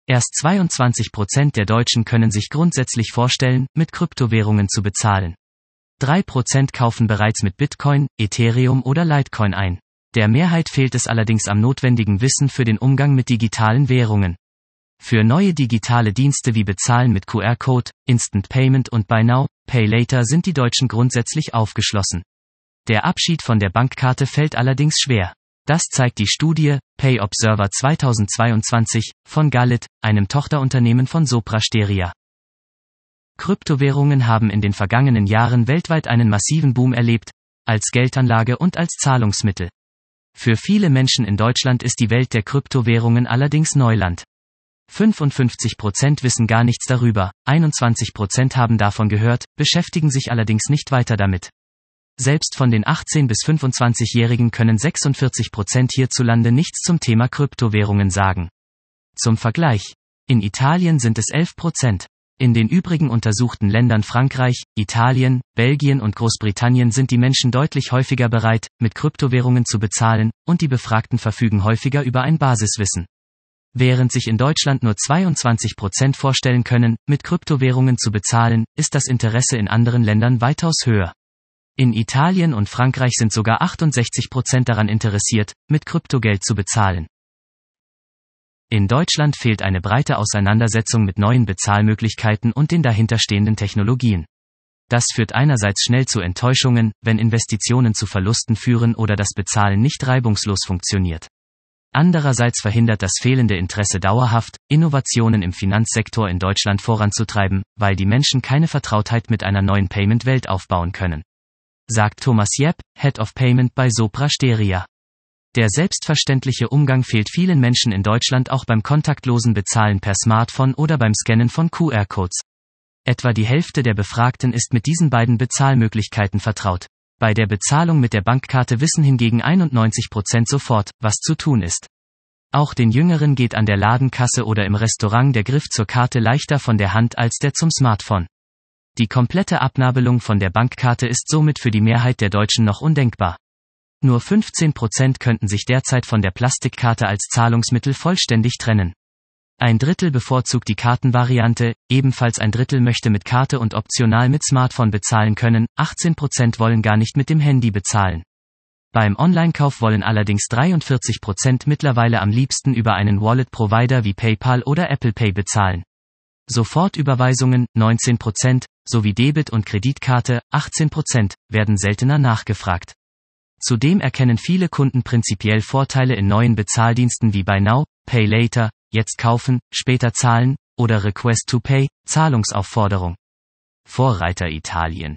Erst 22% der Deutschen können sich grundsätzlich vorstellen, mit Kryptowährungen zu bezahlen. 3% kaufen bereits mit Bitcoin, Ethereum oder Litecoin ein. Der Mehrheit fehlt es allerdings am notwendigen Wissen für den Umgang mit digitalen Währungen. Für neue digitale Dienste wie Bezahlen mit QR-Code, Instant Payment und Buy Now, Pay Later sind die Deutschen grundsätzlich aufgeschlossen. Der Abschied von der Bankkarte fällt allerdings schwer. Das zeigt die Studie Pay Observer 2022 von Gallit, einem Tochterunternehmen von Sopra Steria. Kryptowährungen haben in den vergangenen Jahren weltweit einen massiven Boom erlebt, als Geldanlage und als Zahlungsmittel. Für viele Menschen in Deutschland ist die Welt der Kryptowährungen allerdings Neuland. 55% wissen gar nichts darüber, 21% haben davon gehört, beschäftigen sich allerdings nicht weiter damit. Selbst von den 18- bis 25-Jährigen können 46% hierzulande nichts zum Thema Kryptowährungen sagen. Zum Vergleich: in Italien sind es 11%. In den übrigen untersuchten Ländern Frankreich, Italien, Belgien und Großbritannien sind die Menschen deutlich häufiger bereit, mit Kryptowährungen zu bezahlen, und die Befragten verfügen häufiger über ein Basiswissen. Während sich in Deutschland nur 22% vorstellen können, mit Kryptowährungen zu bezahlen, ist das Interesse in anderen Ländern weitaus höher. In Italien und Frankreich sind sogar 68% daran interessiert, mit Kryptogeld zu bezahlen. In Deutschland fehlt eine breite Auseinandersetzung mit neuen Bezahlmöglichkeiten und den dahinterstehenden Technologien. Das führt einerseits schnell zu Enttäuschungen, wenn Investitionen zu Verlusten führen oder das Bezahlen nicht reibungslos funktioniert. Andererseits verhindert das fehlende Interesse dauerhaft, Innovationen im Finanzsektor in Deutschland voranzutreiben, weil die Menschen keine Vertrautheit mit einer neuen Payment-Welt aufbauen können. Sagt Thomas Jepp, Head of Payment bei Sopra Steria. Der selbstverständliche Umgang fehlt vielen Menschen in Deutschland auch beim kontaktlosen Bezahlen per Smartphone oder beim Scannen von QR-Codes. Etwa die Hälfte der Befragten ist mit diesen beiden Bezahlmöglichkeiten vertraut. Bei der Bezahlung mit der Bankkarte wissen hingegen 91% sofort, was zu tun ist. Auch den Jüngeren geht an der Ladenkasse oder im Restaurant der Griff zur Karte leichter von der Hand als der zum Smartphone. Die komplette Abnabelung von der Bankkarte ist somit für die Mehrheit der Deutschen noch undenkbar. Nur 15% könnten sich derzeit von der Plastikkarte als Zahlungsmittel vollständig trennen. Ein Drittel bevorzugt die Kartenvariante, ebenfalls ein Drittel möchte mit Karte und optional mit Smartphone bezahlen können, 18% wollen gar nicht mit dem Handy bezahlen. Beim Online-Kauf wollen allerdings 43% mittlerweile am liebsten über einen Wallet-Provider wie PayPal oder Apple Pay bezahlen. Sofortüberweisungen, 19%, sowie Debit- und Kreditkarte, 18%, werden seltener nachgefragt. Zudem erkennen viele Kunden prinzipiell Vorteile in neuen Bezahldiensten wie Buy Now, Pay Later, jetzt kaufen, später zahlen, oder Request to Pay, Zahlungsaufforderung. Vorreiter Italien.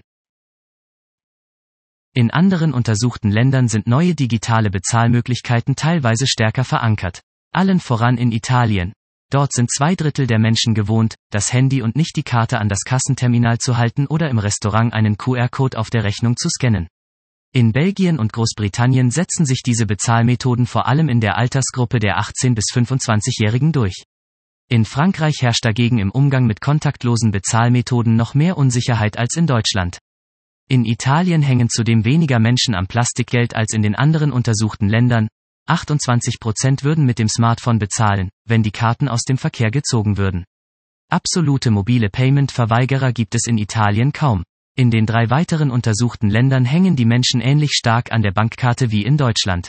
In anderen untersuchten Ländern sind neue digitale Bezahlmöglichkeiten teilweise stärker verankert. Allen voran in Italien. Dort sind 2/3 der Menschen gewohnt, das Handy und nicht die Karte an das Kassenterminal zu halten oder im Restaurant einen QR-Code auf der Rechnung zu scannen. In Belgien und Großbritannien setzen sich diese Bezahlmethoden vor allem in der Altersgruppe der 18- bis 25-Jährigen durch. In Frankreich herrscht dagegen im Umgang mit kontaktlosen Bezahlmethoden noch mehr Unsicherheit als in Deutschland. In Italien hängen zudem weniger Menschen am Plastikgeld als in den anderen untersuchten Ländern. 28% würden mit dem Smartphone bezahlen, wenn die Karten aus dem Verkehr gezogen würden. Absolute mobile Payment-Verweigerer gibt es in Italien kaum. In den 3 weiteren untersuchten Ländern hängen die Menschen ähnlich stark an der Bankkarte wie in Deutschland.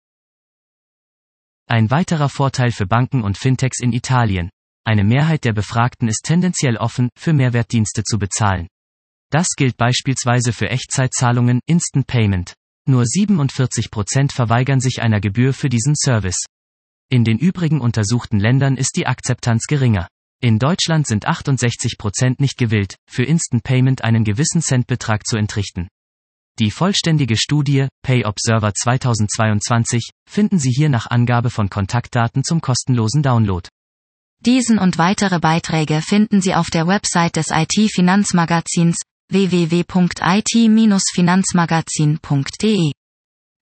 Ein weiterer Vorteil für Banken und Fintechs in Italien: eine Mehrheit der Befragten ist tendenziell offen, für Mehrwertdienste zu bezahlen. Das gilt beispielsweise für Echtzeitzahlungen, Instant Payment. Nur 47% verweigern sich einer Gebühr für diesen Service. In den übrigen untersuchten Ländern ist die Akzeptanz geringer. In Deutschland sind 68% nicht gewillt, für Instant Payment einen gewissen Centbetrag zu entrichten. Die vollständige Studie, Pay Observer 2022, finden Sie hier nach Angabe von Kontaktdaten zum kostenlosen Download. Diesen und weitere Beiträge finden Sie auf der Website des IT-Finanzmagazins www.it-finanzmagazin.de.